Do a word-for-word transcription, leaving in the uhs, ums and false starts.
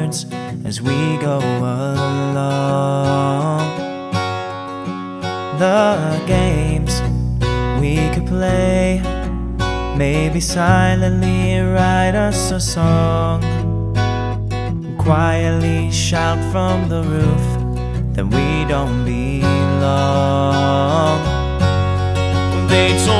words as we go along. The games we could play, maybe silently write us a song, quietly shout from the roof that we don't belong. They told